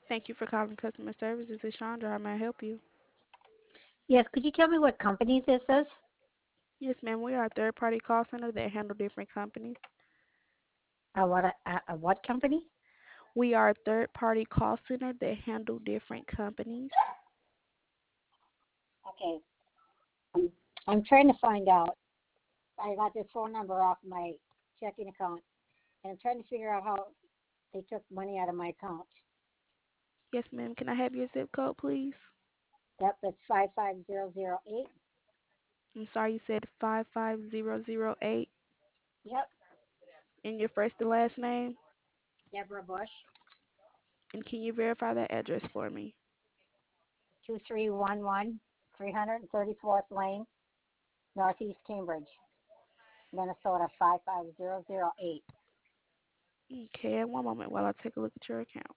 Thank you for calling customer service. This is Chandra. How may I help you? Yes, could you tell me what company this is? Yes, ma'am. We are a third-party call center that handle different companies. What company? We are a third-party call center that handle different companies. Okay. Um, I'm trying to find out. I got this phone number off my checking account, and I'm trying to figure out how they took money out of my account. Yes, ma'am. Can I have your zip code, please? Yep, that's 55008. I'm sorry, you said 55008. Yep, And your first and last name? Deborah Bush, And can you verify that address for me? 2311 334th Lane, Northeast Cambridge, Minnesota 55008. Okay, one moment while I take a look at your account.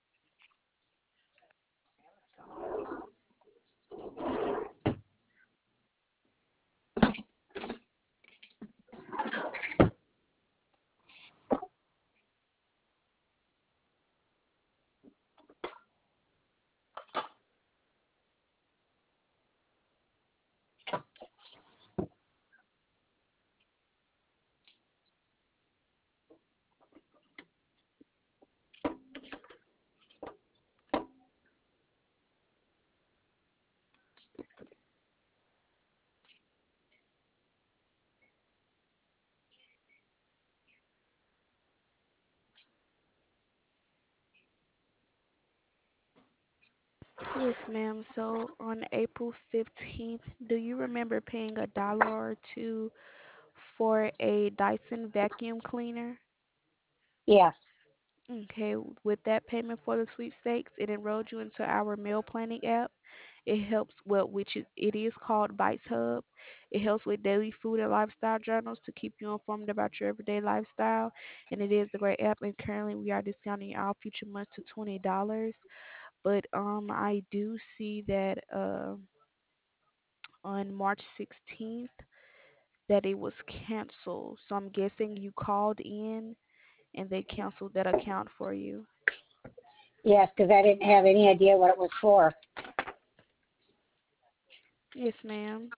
Yes, ma'am. So on April 15th, do you remember paying a dollar or two for a Dyson vacuum cleaner? Yes. Okay, with that payment for the sweepstakes, it enrolled you into our meal planning app. It helps, well, it is called Bites Hub. It helps with daily food and lifestyle journals to keep you informed about your everyday lifestyle. And it is a great app. And currently, we are discounting all future months to $20. But I do see that on March 16th that it was canceled. So I'm guessing you called in and they canceled that account for you. Yes, because I didn't have any idea what it was for. Yes, ma'am.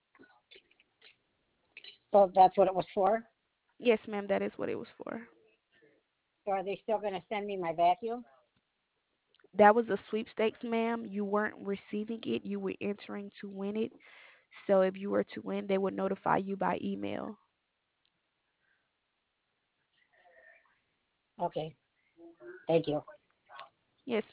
So that's what it was for. Yes, ma'am, that is what it was for. So are they still going to send me my vacuum? That was a sweepstakes, ma'am. You weren't receiving it, you were entering to win it. So if you were to win, they would notify you by email. Okay. Thank you. Yes,